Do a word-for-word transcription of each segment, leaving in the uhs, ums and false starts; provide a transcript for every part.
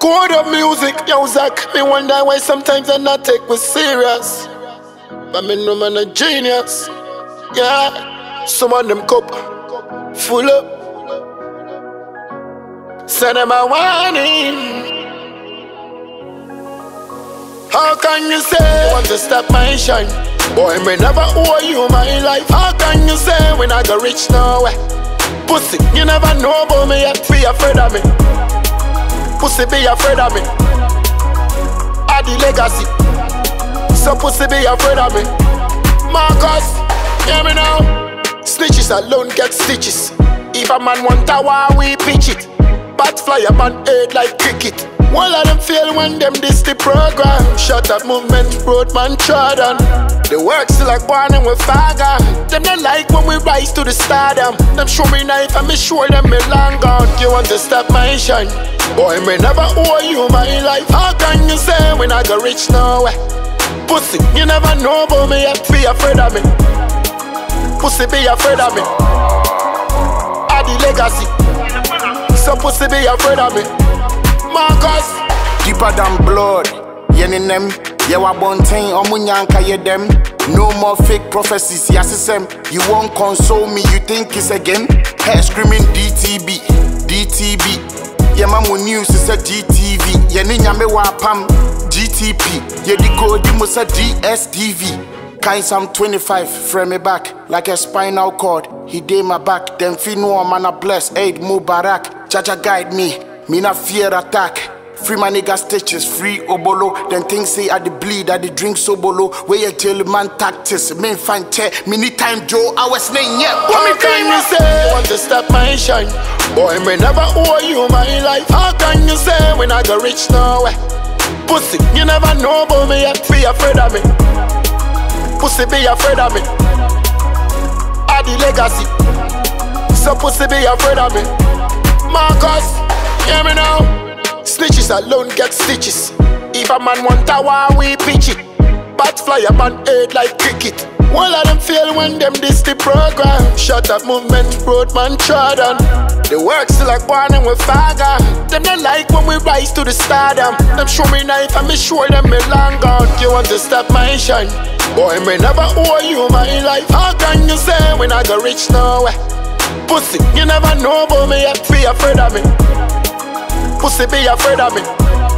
Code of music, yo Zach. Me wonder why sometimes I not take me serious. But me know man a genius. Yeah, some of them cup full up. Send them a warning. How can you say you want to stop my shine? Boy, me never owe you my life. How can you say when I go rich nowhere? Pussy, you never know about me yet. Be afraid of me. Pussy, be afraid of me. I the legacy. So pussy, be afraid of me. Marcus, hear me now. Snitches alone get stitches. If a man want a war, we pitch it. Bat fly a man head like cricket. All of them fail when them diss the program. Shut up movement, roadman trodden. The work still like born and we father. Them not like when we rise to the stardom. Them show me knife and me show them me long gone. You want to stop my shine? Boy, me never owe you my life. How can you say when I go rich nowhere? Pussy, you never know about me yet. Be afraid of me. Pussy, be afraid of me. I the legacy. So pussy, be afraid of me. Marcus, deeper than blood. Yen them, yeah, wa bontain, omunyanka ye them. No more fake prophecies, yasisem. You won't console me, you think it's a game? Hair screaming D T B, D T B. Yeah, mamu news is a G T V. Yeah, ninya me wa pam, G T P. Yeah, the code you must a D S T V. Kais I'm twenty-five, frame me back like a spinal cord. He did my back, then feel no man a bless. Aid Mubarak, Jaja guide me. Me not fear attack. Free my nigga stitches, free obolo. Then things say I the bleed, I the drink sobolo. Where you tell man tactics, me find chair. Me need time Joe, I was name yeah. What me can you say? You want to stop my shine? Boy, me never owe you my life. How can you say when I go rich nowhere? Pussy, you never know about me yet. Be afraid of me. Pussy, be afraid of me. I the legacy. So pussy, be afraid of me. Marcus, hear me now. Snitches alone get stitches. If a man want a war, we pitch it. Bat fly a man head like cricket. All of them fail when them diss the program. Shut up movement, roadman trodden. The work still like born and we father. Them not like when we rise to the stardom. Them show me knife and me show them me long gone. You want to stop my shine? Boy, me never owe you my life. How can you say when I go rich nowhere? Pussy, you never know about me yet. Be afraid of me. Pussy, be afraid of me.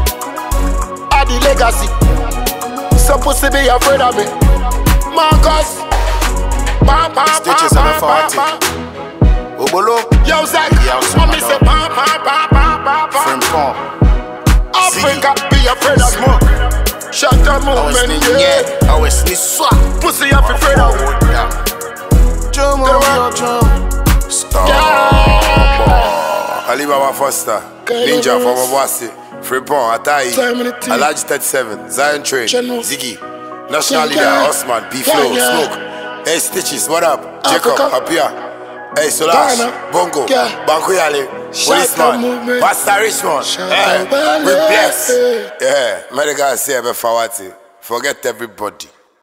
I the legacy. So pussy, be afraid of me. Marcus, pa pa Stitches pa on the pa forty. pa. Obolo, Yo Zach, Yo, mommy say pa pa pa pa pa pa. Frimpong, Africa, be afraid of me. Shut the movement, yeah. I was ni swap. Pussy, you be afraid of me. Drum on your drum. Stop. Alibaba Foster, Ninja from Abwasi, Frimpong, Atai, Alhaji thirty-seven, Zion Train, Ziggy, National Leader, Osman, P-Flow, Smoke, Hey Stitches, what up? Jacob, Apia, Hey Solash, Bongo, Bankoyale, Policeman, Pastor Richmond, hey, we bless. Yeah, Medical say Fawati, forget everybody.